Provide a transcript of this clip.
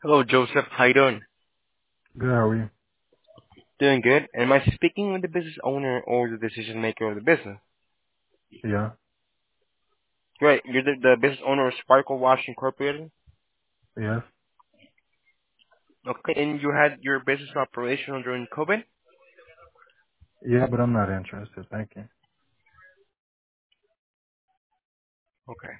Hello, Joseph. How you doing? Good, how are you? Doing good. Am I speaking with the business owner or the decision maker of the business? Yeah, Great. You're the business owner of Sparkle Wash Incorporated? yes. Okay. And you had your business operational during COVID? Yeah, but I'm not interested. Thank you. Okay.